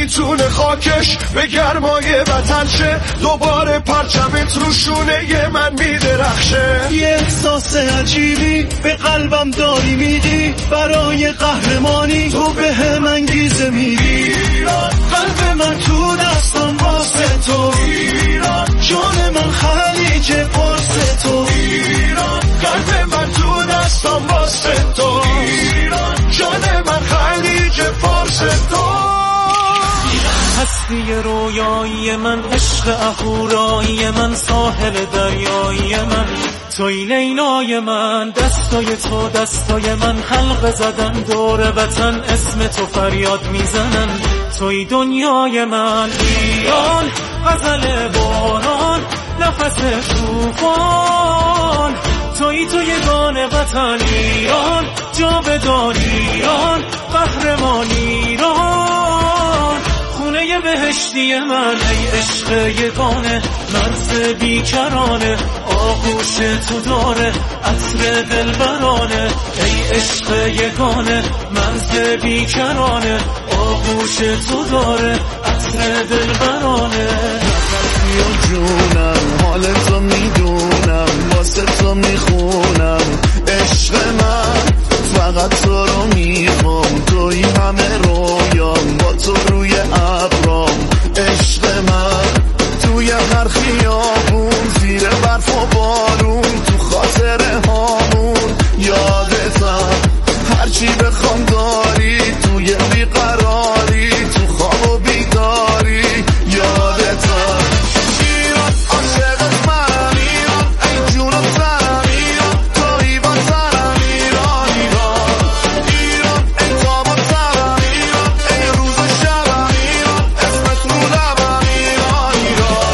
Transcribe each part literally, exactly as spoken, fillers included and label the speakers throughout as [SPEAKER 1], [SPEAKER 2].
[SPEAKER 1] میتونه خاکش به گرمای وطن شه، دوباره پرچمت رو شونه من میدرخشه. یه احساس عجیبی به قلبم داری میدی، برای قهرمانی تو به هم انگیزه میدی. قلب من تو دستم واسه تو، جان من خلیج پرس تو. قلب من تو دستم واسه تو، جان من خلیج پرس تو. هستی رویایی من، عشق اهورایی من، ساحل دریایی من، توی لیلای من. دستای تو دستای من حلقه زدن دور وطن، اسم تو فریاد میزنن، توی دنیای من. ایران غزل باران، نفس طوفان، توی تو یگان وطن. ایران جاودان، ایران قهرمان، ایران خونه بهشتی من. ای عشق یگانه مرز بیکرانه، آغوش تو داره عطر دلبرانه. ای عشق یگانه مرز بیکرانه، آغوش تو داره عطر دلبرانه. نفسی و جونم حال تو میدونم، واسه تو میخونم عشق من. فقط تو رو میخوام، توی همه رویام، با تو روی ابرام. عشق من توی هر خیابون، زیر برف و بارون، تو خاطره هامون. یادتم هرچی بخوام داری، توی بیقراری، تو خواب و بیداری. یادتم ایران عاشقت منم، ایران ای جونم سرم، ایران توی وطنم. ایران ایران ایران ای تاب و تبم، ایران ای روز و شبم، ایران اسمت رو لبم. ایران ایران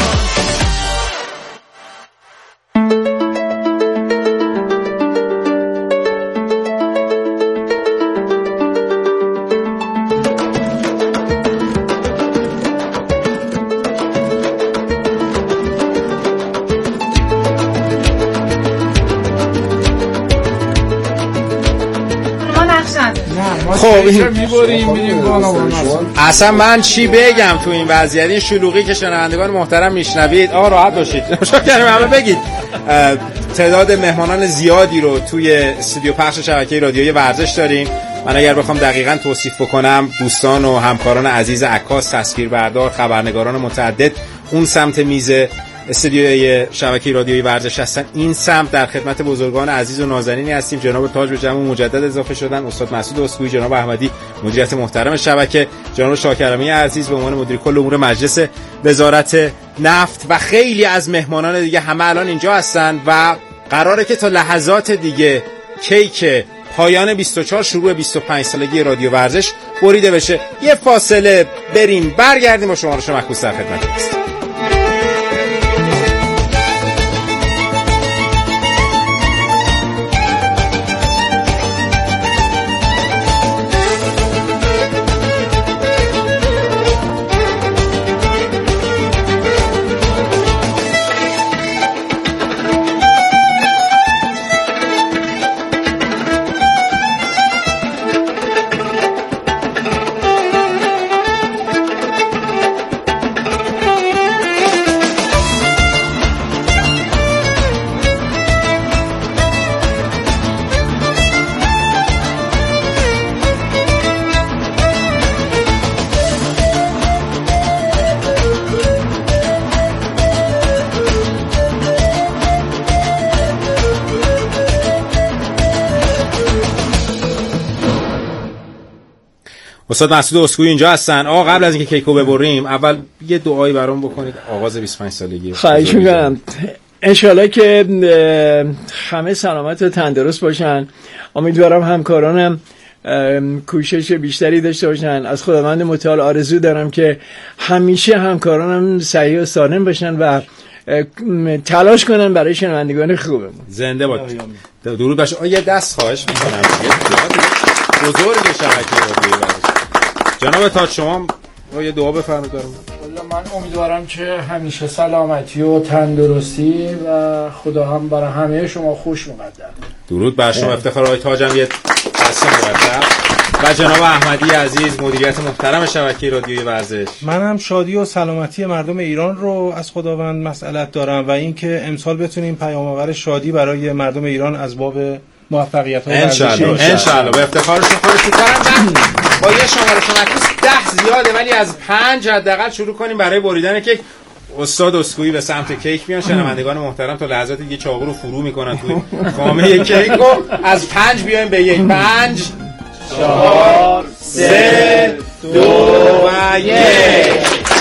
[SPEAKER 2] خب اصلا من چی بگم تو این وضعیت، این شلوغی که شنوندگان محترم میشنوید. آقا راحت باشید، شکر همه بگید. تعداد مهمانان زیادی رو توی استودیو پخش شبکه رادیویی ورزش داریم. من اگر بخوام دقیقاً توصیف بکنم، دوستان و همکاران عزیز عکاس، تصویربردار، خبرنگاران متعدد اون سمت میز استودیوی شبکه رادیویی ورزش هستن. این سمت در خدمت بزرگان عزیز و نازنینی هستیم. جناب تاج به جمع مجدد اضافه شدن، استاد مسعود اسکوئی، جناب احمدی مدیریت محترم شبکه، جناب شاکرمی عزیز به عنوان مدیر کل امور مجلس وزارت نفت و خیلی از مهمانان دیگه همه الان اینجا هستن و قراره که تا لحظات دیگه کیک پایان بیست و چهار شروع بیست و پنج سالگی رادیو ورزش بریده بشه. یه فاصله بریم برگردیم و شما رو شما مخصوص در خدمت هستیم. استاد مسعود اسکوئی اینجا هستن. آقا قبل از اینکه کیکو ببریم اول یه دعایی برام بکنید آغاز بیست و پنج سالگی.
[SPEAKER 3] خواهش می‌کنم. انشالله که همه سلامت و تندرست باشن. امیدوارم همکارانم کوشش بیشتری داشته باشن. از خداوند متعال آرزو دارم که همیشه همکارانم صحیح و سالم باشن و تلاش کنن برای شنوندگان خوبمون.
[SPEAKER 2] زنده باد. درود باشه. یه دست خواهش می‌کنم. بزرگ شبکه رادیویی جناب تاج شما یه دعا بفرمایید برام.
[SPEAKER 4] من امیدوارم که همیشه سلامتی و تندرستی و خدا هم برای همه شما خوش مقدر.
[SPEAKER 2] درود بر شما. افتخار آقای تاجم یه دست مرتب. و جناب احمدی عزیز مدیریت محترم شبکه رادیوی ورزش.
[SPEAKER 5] من هم شادی و سلامتی مردم ایران رو از خداوند مسئلت دارم و اینکه امسال بتونیم پیام‌آور شادی برای مردم ایران از باب موفقیت‌های ورزشی
[SPEAKER 2] ان شاء الله به افتخارشون خودش می‌کنم. با یه شماره تمرکز ده زیاده ولی از پنج حداقل شروع کنیم برای بریدن کیک. استاد اسکوئی به سمت کیک میان. شنوندگان محترم تا لحظات دیگه چاقو رو فرو میکنن توی خامه کیک رو. از پنج بیایم به یک. پنج، چهار، سه، دو و یک.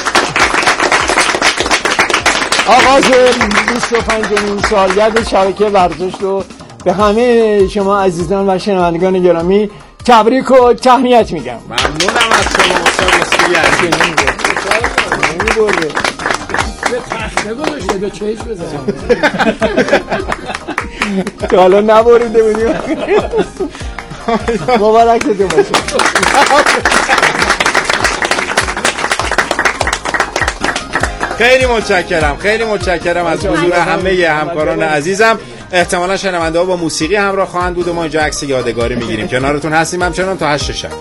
[SPEAKER 3] آغاز بیست و پنجمین سالگرد شبکه ورزش رو به همه شما عزیزان و شنوندگان گرامی تبریک و تهنیت میگم.
[SPEAKER 2] ممنونم از شما استاد اسکوئی عزیز.
[SPEAKER 3] نمی‌برده
[SPEAKER 4] به تخته گذاشته به چیش بزنم
[SPEAKER 3] تا حالا نبریده بودیم. مبارکتون باشه.
[SPEAKER 2] خیلی متشکرم خیلی متشکرم از حضور همه همکاران عزیزم. احتمالا شنونده ها با موسیقی همراه خواهند بود و ما اینجا عکس یادگاری میگیریم. کنارتون هستیم همچنان تا هشت شب.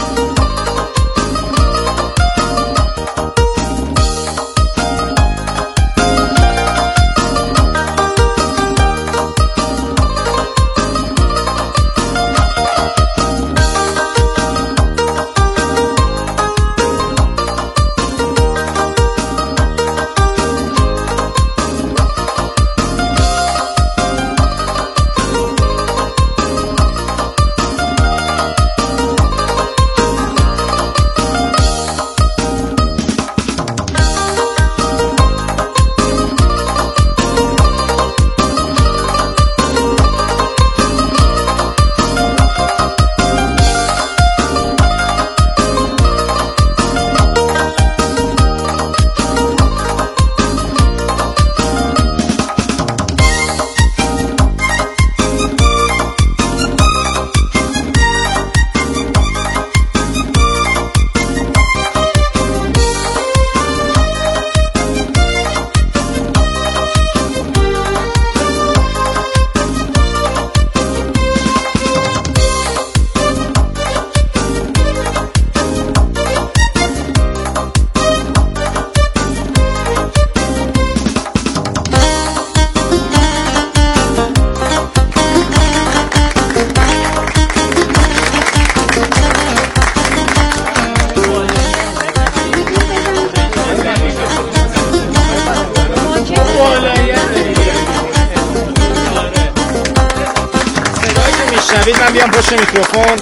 [SPEAKER 2] من بیام پشت میکروفون.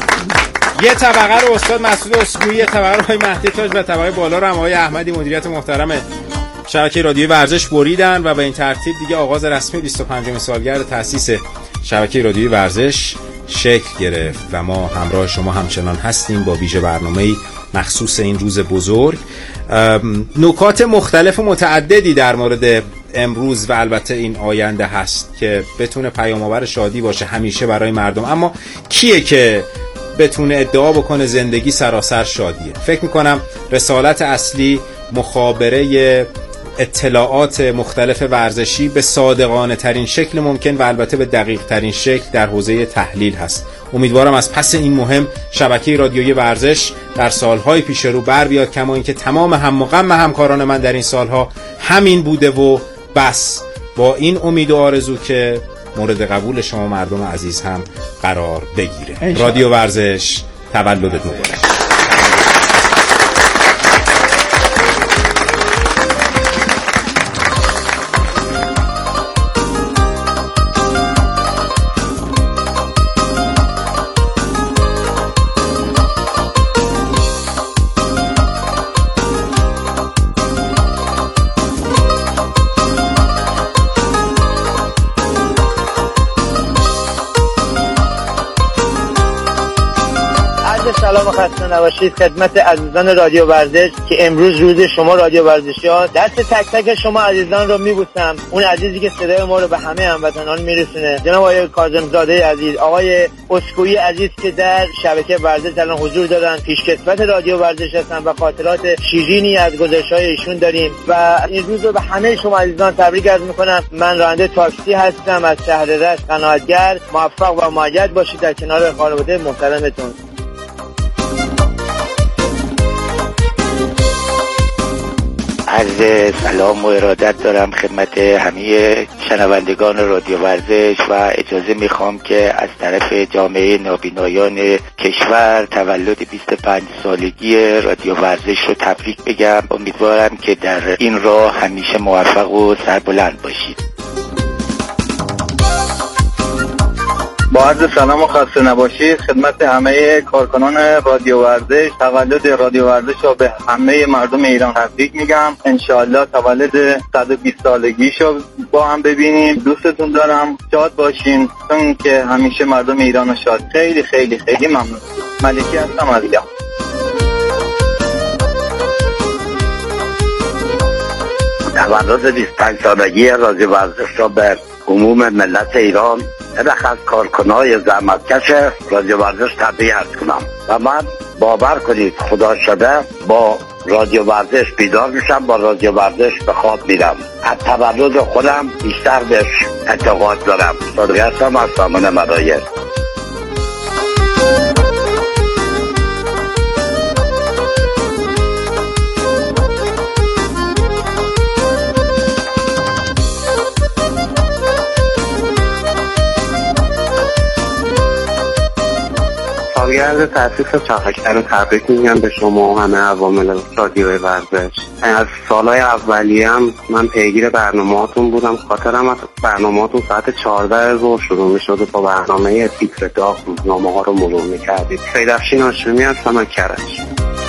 [SPEAKER 2] یه طبقه رو استاد مسعود اسکوئی، یه طبقه رو آقای مهدی تاج و طبقه بالا رو هم آقای احمدی مدیریت محترم شبکه رادیوی ورزش بریدن و به این ترتیب دیگه آغاز رسمی بیست و پنجمین سالگرد تأسیس شبکه رادیوی ورزش شکل گرفت و ما همراه شما همچنان هستیم با ویژه برنامه‌ای مخصوص این روز بزرگ. نکات مختلف و متعددی در مورد امروز و البته این آینده هست که بتونه پیام‌آور شادی باشه همیشه برای مردم. اما کیه که بتونه ادعا بکنه زندگی سراسر شادیه؟ فکر میکنم رسالت اصلی مخابره اطلاعات مختلف ورزشی به صادقانه ترین شکل ممکن و البته به دقیق ترین شکل در حوزه تحلیل هست. امیدوارم از پس این مهم شبکه رادیویی ورزش در سالهای پیش رو بر بیاد، کما اینکه تمام هم و غم همکاران من در این سالها همین بوده و بس. با این امید و آرزو که مورد قبول شما مردم عزیز هم قرار بگیره. رادیو ورزش تولدت مبارک.
[SPEAKER 6] سلام و خسته نباشید خدمت عزیزان رادیو ورزش که امروز روز شما رادیو ورزشی ها. دست تک تک شما عزیزان رو میبوسم، اون عزیزی که صدای ما رو به همه هموطنان میرسونه، جناب آقای کاظمزاده عزیز، آقای اسکوئی عزیز که در شبکه ورزش الان حضور دارن، پیشکسوت رادیو ورزش هستن و خاطرات شیرینی از گذشته‌های ایشون داریم و این روز رو به همه شما عزیزان تبریک عرض میکنم. من راننده تاکسی هستم از شهر رشت قناعتگر. موفق و مؤید باشید در کنار خانواده محترمتون.
[SPEAKER 7] عرض سلام و ارادت دارم خدمت همه شنوندگان رادیو ورزش و اجازه میخوام که از طرف جامعه نابینایان کشور تولد بیست و پنج سالگی رادیو ورزش رو تبریک بگم. امیدوارم که در این راه همیشه موفق و سربلند باشید.
[SPEAKER 8] با عرض سلام و خسته نباشید خدمت همه کارکنان رادیو ورزش. تولد رادیو ورزش رو به همه مردم ایران تبریک میگم. انشاءالله تولد صد و بیست سالگیشو با هم ببینیم. دوستتون دارم، شاد باشین، چون که همیشه مردم ایران رو شاد. خیلی خیلی خیلی ممنون. ملکی هستم از ایران.
[SPEAKER 9] تولد بیست و پنج سالگی رادیو ورزش را به عموم ملت ایران رخ از کارکنای زحمتکش رادیو ورزش تبریک عرض کنم و من باور کنید خدا شده با رادیو ورزش بیدار میشم، با رادیو ورزش به خواب میرم. از تولد خودم بیشتر بهش اعتقاد دارم. صادق هستم از سامان مراید.
[SPEAKER 10] سالگرد تأسیس چرخشگر رو تبریک میگم به شما و همه عوامل رادیو ورزش. از سالهای اولیه هم من پیگیر برنامه‌هاتون بودم. خاطرم از برنامه‌هاتون ساعت چهارده ظهر شروع می‌شد و با برنامه تیتر داغ روزنامه‌ها رو مرور می‌کردید. سیدافشین هاشمی هستم از کرج.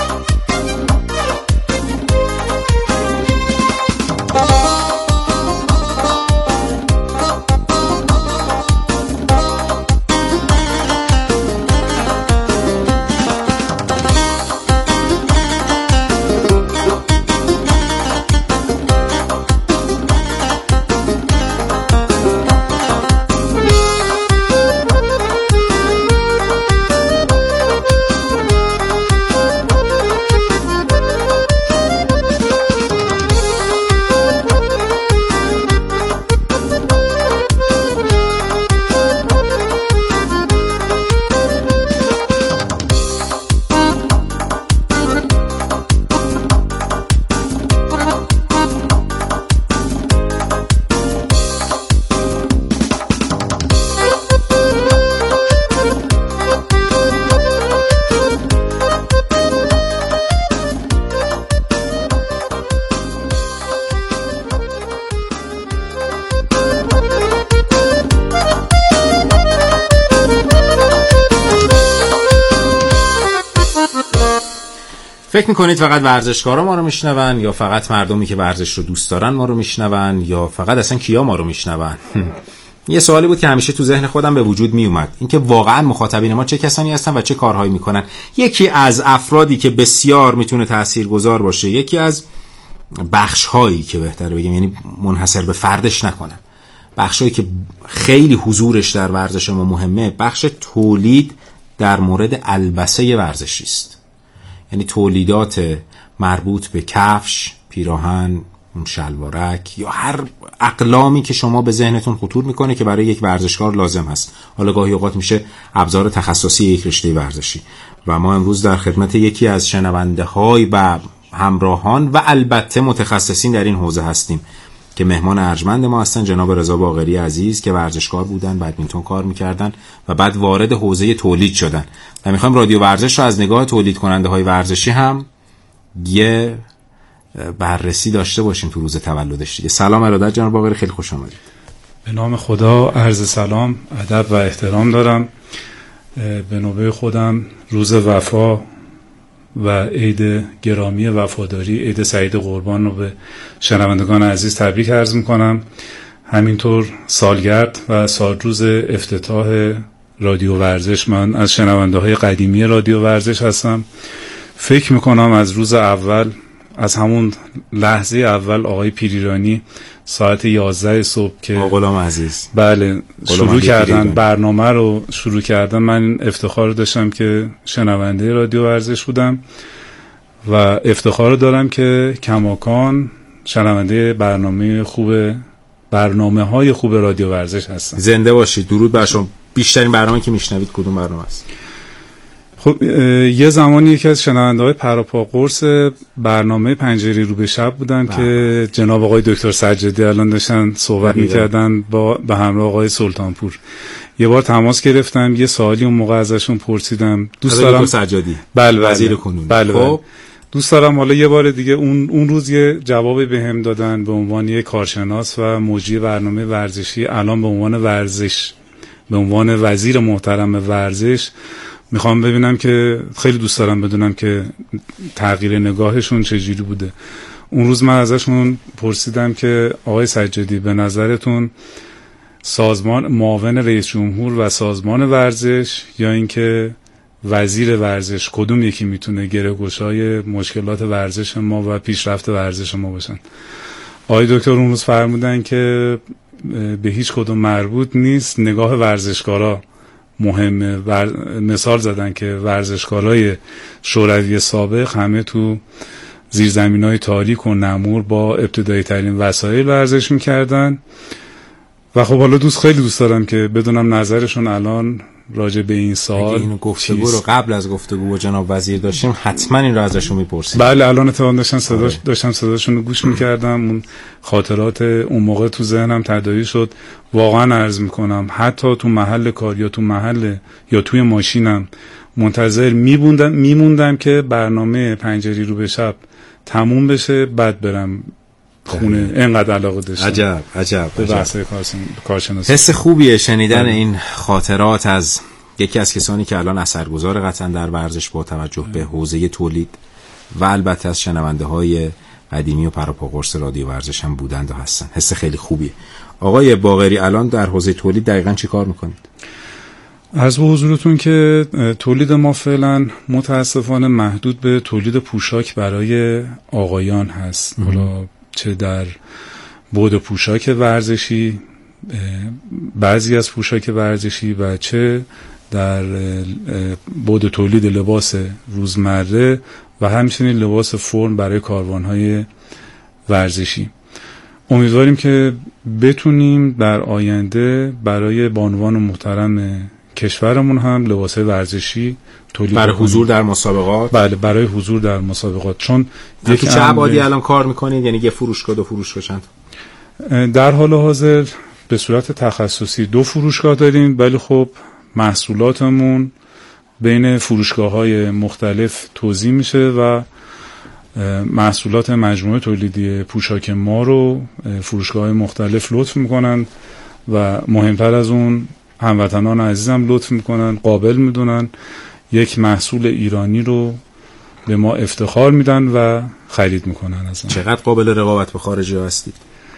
[SPEAKER 2] فکر میکنید فقط ورزشکارا ما رو میشنون یا فقط مردمی که ورزش رو دوست دارن ما رو میشنون یا فقط اصلا کیا ما رو میشنون؟ یه سوالی بود که همیشه تو ذهن خودم به وجود میومد، اینکه واقعا مخاطبین ما چه کسانی هستن و چه کارهایی میکنن. یکی از افرادی که بسیار میتونه تاثیرگذار باشه، یکی از بخش‌هایی که بهتره بگیم یعنی منحصر به فردش نکنم، بخش‌هایی که خیلی حضورش در ورزش ما مهمه، بخش تولید در مورد البسه ورزشی است. یعنی تولیدات مربوط به کفش، پیراهن، اون شلوارک یا هر اقلامی که شما به ذهنتون خطور میکنه که برای یک ورزشکار لازم هست. حالا گاهی اوقات میشه ابزار تخصصی یک رشته ورزشی. و ما امروز در خدمت یکی از شنونده های و همراهان و البته متخصصین در این حوزه هستیم که مهمان ارجمند ما هستن، جناب رضا باقری عزیز که ورزشکار بودن، بدمینتون کار میکردن و بعد وارد حوزه تولید شدن و میخوایم رادیو ورزش رو از نگاه تولید کننده های ورزشی هم یه بررسی داشته باشیم تو روز تولدش دیگه. سلام ارادت جناب باقری، خیلی خوش آمدید.
[SPEAKER 11] به نام خدا عرض سلام، ادب و احترام دارم. به نوبه خودم روز وفا و عید گرامی وفاداری، عید سعید قربان رو به شنوندگان عزیز تبریک عرض میکنم. همینطور سالگرد و سالروز افتتاح رادیو ورزش، من از شنونده های قدیمی رادیو ورزش هستم. فکر میکنم از روز اول، از همون لحظه اول آقای پیریرانی ساعت یازده صبح که
[SPEAKER 2] غلام عزیز
[SPEAKER 11] بله شروع کردن برنامه رو شروع کردن، من افتخار داشتم که شنونده رادیو ورزش بودم و افتخار دارم که کماکان شنونده برنامه خوب برنامه های خوب رادیو ورزش هستم.
[SPEAKER 2] زنده باشید. درود بر شما. بیشترین برنامه که میشنوید کدوم برنامه است؟
[SPEAKER 11] خب یه زمانی یکی از شنونده های پراپا قرص برنامه پنجره رو به شب بودن با. که جناب آقای دکتر سجادی الان داشتن صحبت میکردن با به همراه آقای سلطانپور. یه بار تماس گرفتم، یه سوالی اون موقع ازشون پرسیدم. دوست دارم
[SPEAKER 2] سجادی
[SPEAKER 11] بله
[SPEAKER 2] وزیر کنونی.
[SPEAKER 11] بله خب دوست دارم حالا یه بار دیگه اون اون روز یه جوابی بهم دادن به عنوان یه کارشناس و مجری برنامه ورزشی، الان به عنوان ورزش، به عنوان وزیر محترم ورزش. میخوام ببینم که خیلی دوست دارم بدونم که تغییر نگاهشون چجوری بوده. اون روز من ازشون پرسیدم که آقای سجادی به نظرتون سازمان معاون رئیس جمهور و سازمان ورزش یا اینکه وزیر ورزش کدوم یکی میتونه گره‌گشای مشکلات ورزش ما و پیشرفت ورزش ما باشن؟ آقای دکتر اون روز فرمودن که به هیچ کدوم مربوط نیست، نگاه ورزشکارا مهمه. ور... مثال زدن که ورزشکارای شوروی سابق همه تو زیرزمین‌های تاریک و نمور با ابتدایی ترین وسایل ورزش میکردن و خب حالا دوست خیلی دوست دارم که بدونم نظرشون الان راجع به این سال.
[SPEAKER 2] اینو گفتگو رو قبل از گفتگو با جناب وزیر داشتیم، حتما این رو ازشون میپرسیم.
[SPEAKER 11] بله الان اتفاقا داشتم صداش داشتم صداشون رو گوش میکردم، اون خاطرات اون موقع تو ذهنم تداعی شد. واقعا عرض میکنم حتی تو محل کار یا تو محل یا توی ماشینم منتظر میموندم میموندم که برنامه پنجره رو به شب تموم بشه بعد برم خونه. اینقدر علاقه داشتم.
[SPEAKER 2] عجب عجب
[SPEAKER 11] به بحث کارشناسی.
[SPEAKER 2] حس خوبیه شنیدن این خاطرات از یکی از کسانی که الان اثرگذار قطعا در ورزش با توجه به حوزه تولید و البته از شنونده های قدیمی و پراپا قرص رادیو ورزش هم بودند و هستن. حس خیلی خوبیه. آقای باقری الان در حوزه تولید دقیقاً چی کار میکنید؟
[SPEAKER 11] عرض به حضورتون که تولید ما فعلا متاسفانه محدود به تولید پوشاک برای آقایان هست. حالا چه در بعد پوشاک ورزشی، بعضی از پوشاک ورزشی و چه در بعد تولید لباس روزمره و همچنین لباس فرم برای کاروانهای ورزشی. امیدواریم که بتونیم در آینده برای بانوان محترم کشورمون هم لباسهای ورزشی تولید
[SPEAKER 2] برای حضور در مسابقات.
[SPEAKER 11] بله برای حضور در مسابقات. چون
[SPEAKER 2] یک چه ابعادی الان کار میکنید؟ یعنی یه فروشگاه دو فروشگاه چند؟
[SPEAKER 11] در حال حاضر به صورت تخصصی دو فروشگاه داریم، ولی خب محصولاتمون بین فروشگاه‌های مختلف توزیع میشه و محصولات مجموعه تولیدی پوشاک ما رو فروشگاه‌های مختلف لطف میکنن و مهمتر از اون هموطنان عزیزم لطف میکنن، قابل میدونن، یک محصول ایرانی رو به ما افتخار میدن و خرید میکنن از ما.
[SPEAKER 2] چقدر قابل رقابت به خارجی هستید؟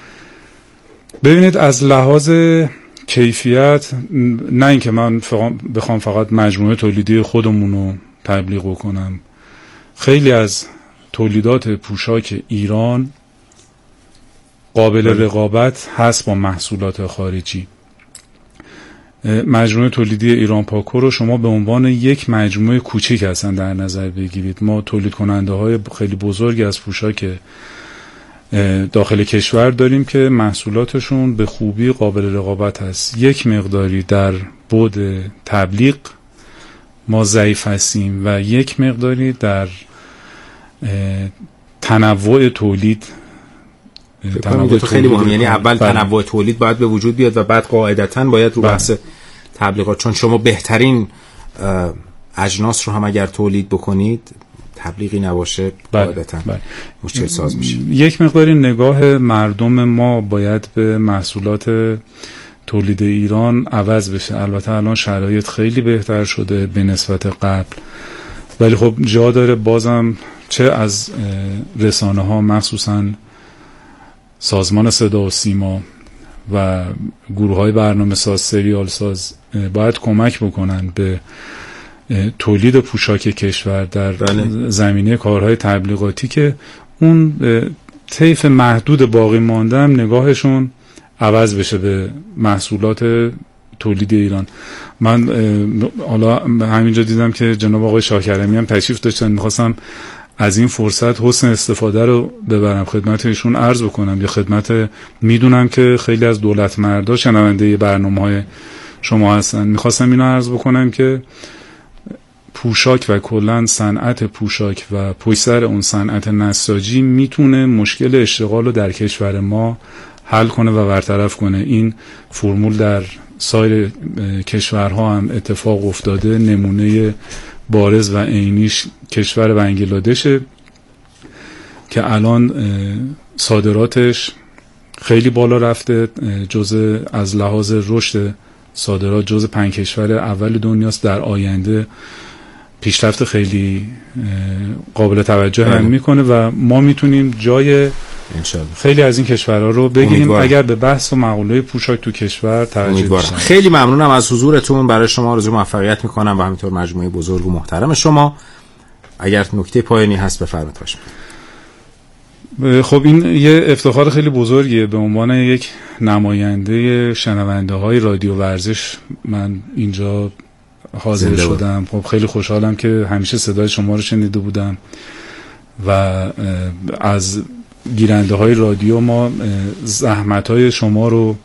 [SPEAKER 11] ببینید از لحاظ کیفیت، نه اینکه من بخوام فقط مجموعه تولیدی خودمون رو تبلیغ بکنم، خیلی از تولیدات پوشاک ایران قابل رقابت هست با محصولات خارجی. مجموعه تولیدی ایران پاکو رو شما به عنوان یک مجموعه کوچیک هستن در نظر بگیرید. ما تولید کننده های خیلی بزرگی از پوشاک داخل کشور داریم که محصولاتشون به خوبی قابل رقابت هست. یک مقداری در بعد تبلیغ ما ضعیف هستیم و یک مقداری در تنوع تولید.
[SPEAKER 2] تنوع خیلی مهم، یعنی اول بله. تنوع تولید باید به وجود بیاد و بعد قاعدتاً باید رو بله. بحث تبلیغات، چون شما بهترین اجناس رو هم اگر تولید بکنید تبلیغی نباشه قاعدتاً بله. مشکل ساز میشه.
[SPEAKER 11] یک مقداری نگاه مردم ما باید به محصولات تولید ایران عوض بشه. البته الان شرایط خیلی بهتر شده به نسبت قبل، ولی خب جا داره بازم چه از رسانه ها مخصوصاً سازمان صدا و سیما و گروه های برنامه ساز، سریال ساز باید کمک بکنن به تولید پوشاک کشور در بله. زمینه کارهای تبلیغاتی که اون طیف محدود باقی مانده هم نگاهشون عوض بشه به محصولات تولید ایران. من حالا همینجا دیدم که جناب آقای شاکرمی هم تشریف داشتن، میخواستم از این فرصت حسن استفاده رو ببرم خدمت ایشون عرض بکنم. یه خدمت میدونم که خیلی از دولت مردا شنونده برنامه‌های شما هستن، میخواستم اینو عرض بکنم که پوشاک و کلن صنعت پوشاک و پشت سر اون صنعت نساجی میتونه مشکل اشتغال رو در کشور ما حل کنه و برطرف کنه. این فرمول در سایر کشورها هم اتفاق افتاده. نمونه بارز و عینیش کشور بنگلادشه که الان صادراتش خیلی بالا رفته، جزء از لحاظ رشد صادرات جزء پنج کشور اول دنیاست. در آینده پیشرفت خیلی قابل توجه هم میکنه و ما میتونیم جای خیلی از این کشورها رو بگیریم امیدوارم. اگر به بحث و مقوله پوشاک تو کشور توجه بشیم.
[SPEAKER 2] خیلی ممنونم از حضورتون. برای شما آرزوی موفقیت میکنم و همینطور مجموعه بزرگ و محترم شما. اگر نکته پایانی هست بفرمایید.
[SPEAKER 11] خب این یه افتخار خیلی بزرگیه به عنوان یک نماینده شنونده های رادیو ورزش من اینجا حاضر شدم. خب خیلی خوشحالم که همیشه صدای شما رو شنیده بودم و از گیرنده های رادیو ما زحمت های شما رو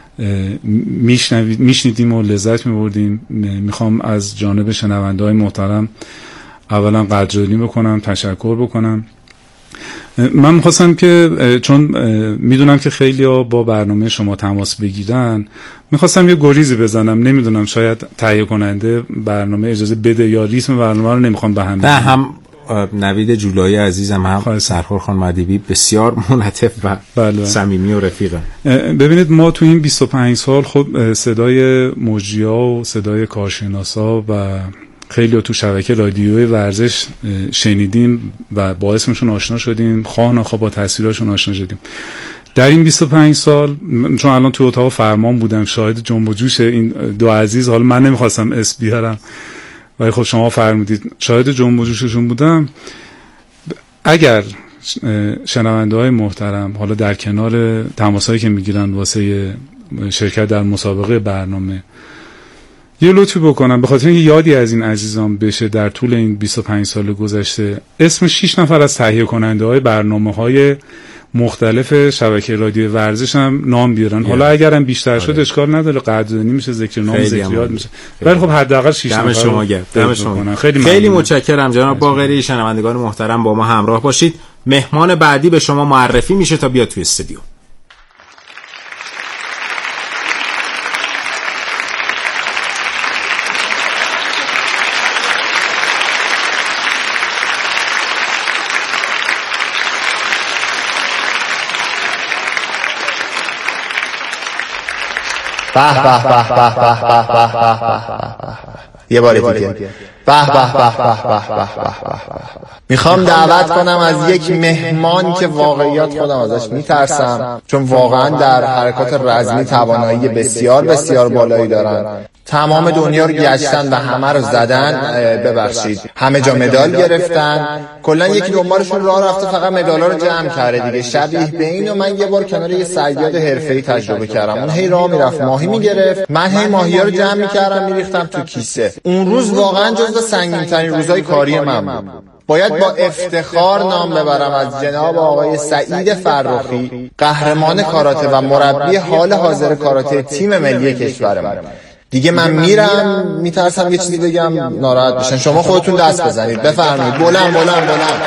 [SPEAKER 11] میشنیدیم و لذت میبردیم. میخوام از جانب شنونده های محترم اولا قدردانی بکنم، تشکر بکنم. من میخواستم که چون میدونم که خیلی ها با برنامه شما تماس بگیرن، میخواستم یه گریزی بزنم. نمیدونم شاید تهیه کننده برنامه اجازه بده یا ریتم برنامه رو نمیخوام به هم
[SPEAKER 2] نه هم نوید جولایی عزیزم هم سرخور خان مدیبی بسیار منعطف و بله. صمیمی و رفیقه.
[SPEAKER 11] ببینید ما تو این بیست و پنج سال خب صدای مجری‌ها و صدای کارشناسا و خیلی ها تو شبکه رادیوی ورزش شنیدیم و با اسمشون آشنا شدیم، خواه ناخواه با تصویراشون آشنا شدیم. در این بیست و پنج سال چون الان تو اتاق فرمان بودم شاهد جنب و جوش این دو عزیز، حالا من نمیخواستم اسم بیارم ولی خب شما فرمودید، شاهد جنب و جوششون بودم. اگر شنونده های محترم حالا در کنار تماسایی که میگیرن واسه شرکت در مسابقه برنامه یه لطفی بکنم به خاطر اینکه یادی از این عزیزان بشه در طول این بیست و پنج سال گذشته، اسم شش نفر از تهیه کننده های برنامه های مختلف شبکه رادیو ورزش هم نام بیارن. yeah. حالا اگرم بیشتر شد اشکال نداره، قدردانی میشه، ذکر نام ذکریات میشه، ولی خب حداقل شش نفر.
[SPEAKER 2] شما گرم. دم شما.
[SPEAKER 11] خیلی
[SPEAKER 2] خیلی متشکرم جناب باقری. شنوندگان محترم با ما همراه باشید. مهمان بعدی به شما معرفی میشه تا بیاد توی استودیو.
[SPEAKER 12] به به به به به به به به یه بار دیگه به به به به به به. میخوام دعوت کنم از یک مهمان که واقعیت خودم ازش میترسم، چون واقعا در حرکات رزمی توانایی بسیار بسیار بالایی دارن. تمام دنیا رو گشتن و همه رو زدن، ببخشید همه جا مدال گرفتن. کلا یکی دنبالشون راه رفته فقط مدالا رو جمع کرده دیگه. شبیه به اینو من یه بار کنار یه صیاد حرفه‌ای تجربه کردم. اون هی راه میرفت ماهی میگرفت، من هی ماهی‌ها رو جمع میکردم میریختم تو کیسه. اون روز واقعا جزو سنگین‌ترین روزهای کاری من بود. باید با افتخار نام ببرم از جناب آقای سعید فرخی، قهرمان کاراته و مربی حال حاضر کاراته تیم ملی کشورمون. دیگه من میرم، میترسم یه چیزی بگم ناراحت بشن. شما خودتون دست بزنید، بفرمایید. بلند بلند بلند.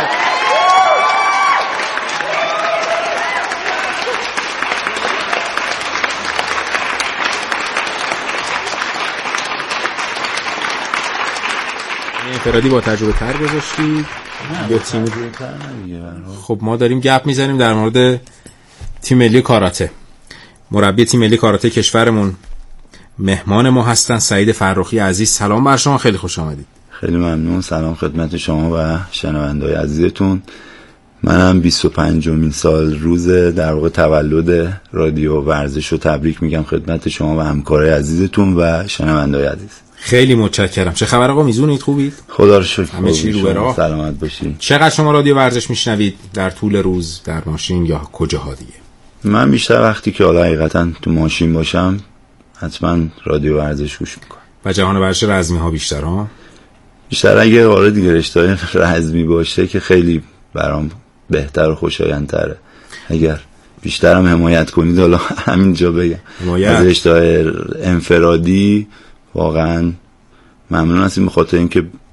[SPEAKER 2] انفرادی با تجربه تر گذاشتی یا تیم؟ خب ما داریم گپ میزنیم در مورد تیم ملی کاراته. مربی تیم ملی کاراته کشورمون مهمان ما هستن سعید فرخی عزیز. سلام بر شما، خیلی خوش آمدید.
[SPEAKER 13] خیلی ممنون. سلام خدمت شما و شنونده‌های عزیزتون. منم بیست و پنجمین سال روز در واقع تولد رادیو ورزش رو تبریک میگم خدمت شما و همکارای عزیزتون و شنونده‌های عزیز.
[SPEAKER 2] خیلی متشکرم. چه خبر آقا، میزونید؟ خوبید؟
[SPEAKER 13] خدا رو شکر.
[SPEAKER 2] همه چی رو به راه.
[SPEAKER 13] سلامت باشید.
[SPEAKER 2] چقدر شما رادیو ورزش میشنوید در طول روز، در ماشین یا کجاها دیگه؟
[SPEAKER 13] من بیشتر وقتی که حالا حقیقتا تو ماشین باشم حتما رادیو ورزش گوش میکنم.
[SPEAKER 2] و جهان ورزش رزمی ها بیشتر ها؟
[SPEAKER 13] بیشتر اگه وارد دیگه رشته رزمی باشه که خیلی برام بهتر و خوشایندتره. اگر بیشترم حمایت کنید حالا همینجا بگم از رشته انفرادی واقعا ممنون هستیم، به خاطر اینکه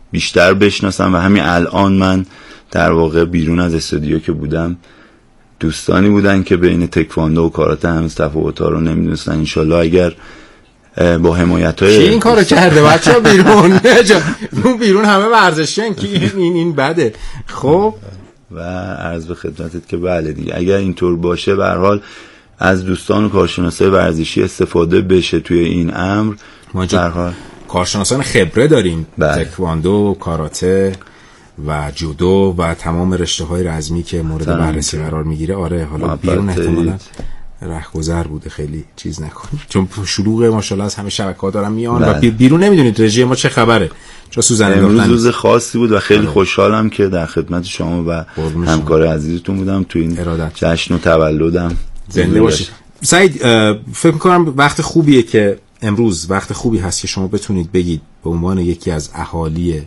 [SPEAKER 13] بیشتر بشناسم. و همین الان من در واقع بیرون از استودیو که بودم دوستانی بودن که بین تکواندو و کاراته هنوز تفاوت‌ها رو نمی‌دونستن. انشالله اگر با حمایت‌های
[SPEAKER 2] کی این کارو کرده بچه‌ها بیرون اون بیرون همه ورزشیان که این این بده. خب
[SPEAKER 13] و عرض به خدمتت که بله دیگه اگر اینطور باشه به هر حال از دوستان و کارشناسای ورزشی استفاده بشه توی این امر.
[SPEAKER 2] ما اینجا کارشناسان خبره داریم، تکواندو، کاراته و جودو و تمام رشته‌های رزمی که مورد بررسی قرار میگیره. آره حالا بیرون احتمالاً رهگذر بوده، خیلی چیز نکنید چون شلوغ ماشاءالله از همه شبکه‌ها دارن میان و بیرون نمیدونید رژیم ما چه خبره. چون سوزن
[SPEAKER 13] امروز روز خاصی بود و خیلی آره. خوشحالم که در خدمت شما و همکار عزیزتون بودم تو این ارادت. جشن و تولدم.
[SPEAKER 2] زنده باشید. سعید فکر می‌کنم وقت خوبیه که امروز وقت خوبی هست که شما بتونید بگید به عنوان یکی از اهالی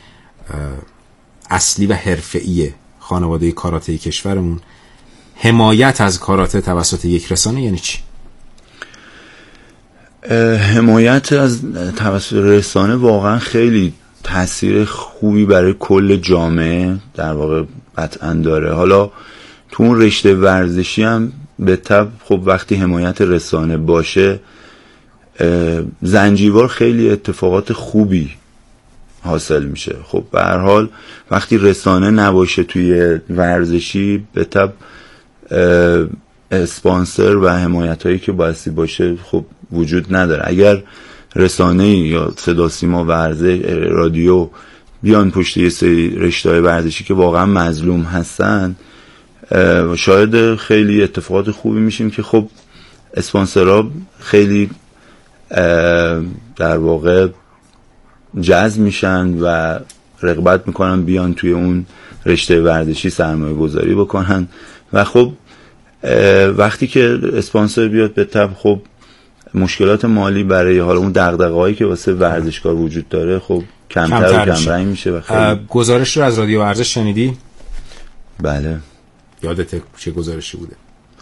[SPEAKER 2] اصلی و حرفه‌ای خانواده کاراته کشورمون حمایت از کاراته توسط یک رسانه یعنی چی؟
[SPEAKER 13] حمایت از توسط رسانه واقعا خیلی تاثیر خوبی برای کل جامعه در واقع قطعا داره. حالا تو اون رشته ورزشی هم به طب خب وقتی حمایت رسانه باشه زنجیروار خیلی اتفاقات خوبی حاصل میشه. خب به هر حال وقتی رسانه نباشه توی ورزشی به طب اسپانسر و حمایت هایی که بایستی باشه خب وجود نداره. اگر رسانه یا صدا سیما ورزش رادیو بیان پشت یه سری رشته‌های ورزشی که واقعا مظلوم هستن شاید خیلی اتفاقات خوبی میشیم که خب اسپانسرها خیلی در واقع جذب میشن و رغبت میکنن بیان توی اون رشته ورزشی سرمایه گذاری بکنن و خب وقتی که اسپانسر بیاد به طب خب مشکلات مالی برای حالا اون دغدغه‌هایی که واسه ورزشکار وجود داره خب کمتر و کمرنگ میشه. و خیلی
[SPEAKER 2] گزارش رو از رادیو ورزش شنیدی؟
[SPEAKER 13] بله.
[SPEAKER 2] یادت چه گزارشی بوده؟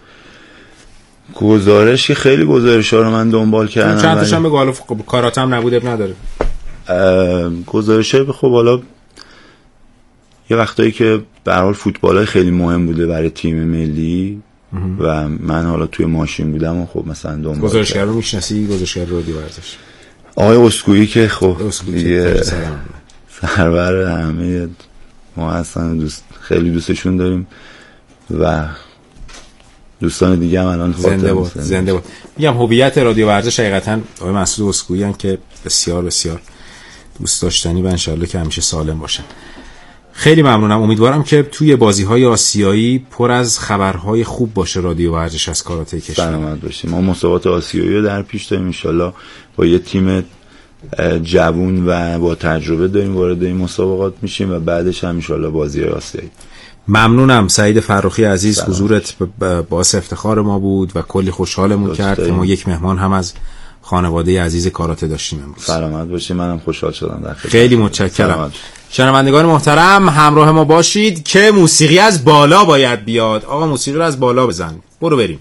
[SPEAKER 13] گزارش که خیلی گزارش‌ها رو من دنبال کردم
[SPEAKER 2] چند تاشم بگو حالا کاراتم هم نبوده نداره.
[SPEAKER 13] گزارشه خب حالا یه وقتایی که به هر حال فوتبالای خیلی مهم بوده برای تیم ملی و من حالا توی ماشین بودم و خب مثلا دنبال
[SPEAKER 2] گزارشگر رو میشناسی؟ گزارشگر رادیو ورزش
[SPEAKER 13] آقای اسکویی که خب یه سرور همه ما اصلا دوست خیلی دوستشون داریم و دوستان دیگه هم الان
[SPEAKER 2] زنده بود زنده بود. میگم هویت رادیو ورزش حقیقتا آقای مسعود اسکویی ان که بسیار بسیار دوست داشتنی و انشالله که همیشه سالم باشن. خیلی ممنونم. امیدوارم که توی بازی‌های آسیایی پر از خبرهای خوب باشه رادیو ورزش از کاراته کشور.
[SPEAKER 13] سلامت باشیم. ما مسابقات آسیایی رو در پیش داریم انشالله با یه تیم جوون و با تجربه داریم وارد این مسابقات میشیم و بعدش هم انشالله بازی‌های آسیایی.
[SPEAKER 2] ممنونم سعید فرخی عزیز. سلام. حضورت باعث افتخار ما بود و کلی خوشحالمون کرد که ما یک مهمان هم از خانواده عزیز کاراته داشتیم امروز.
[SPEAKER 13] سلامت باشید. منم خوشحال شدم در خدمت.
[SPEAKER 2] خیلی متشکرم. شنوندگان محترم همراه ما باشید که موسیقی از بالا باید بیاد. آقا موسیقی رو از بالا بزن. برو بریم.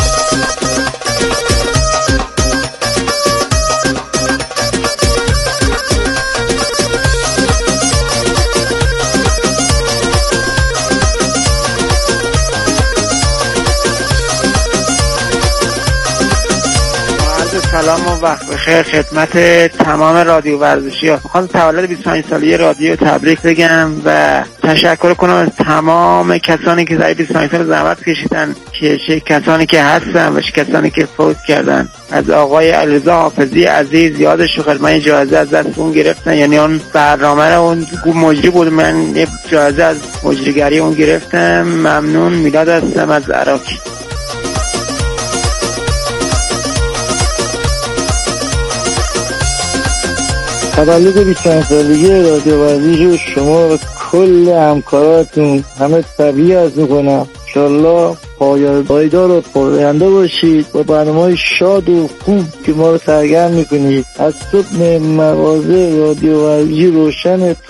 [SPEAKER 6] سلام و وقت بخیر خدمت تمام رادیو ورزشی ها. میخوام تولد بیست و پنج ساله رادیو تبریک بگم و تشکر کنم از تمام کسانی که در بیست و پنج سال زحمت کشیدن، که چه کسانی که هستن و چه کسانی که فوت کردن. از آقای علیرضا حافظی عزیز یادش بخیر، من جایزه از دستون گرفتن، یعنی اون برنامه رو اون مجری بود، من یه جایزه از مجریگری اون گرفتم. ممنون. میلاد هستم از عراق.
[SPEAKER 14] تولد بیست و پنج سالگی رادیو ورزش رو شما و کل همکاراتون همه تبریک میکنم. انشالله پایدار و پاینده باشید با برنامه‌های شاد و خوب که ما رو سرگرم میکنید. از صبح مغازه رادیو ورزشی روشن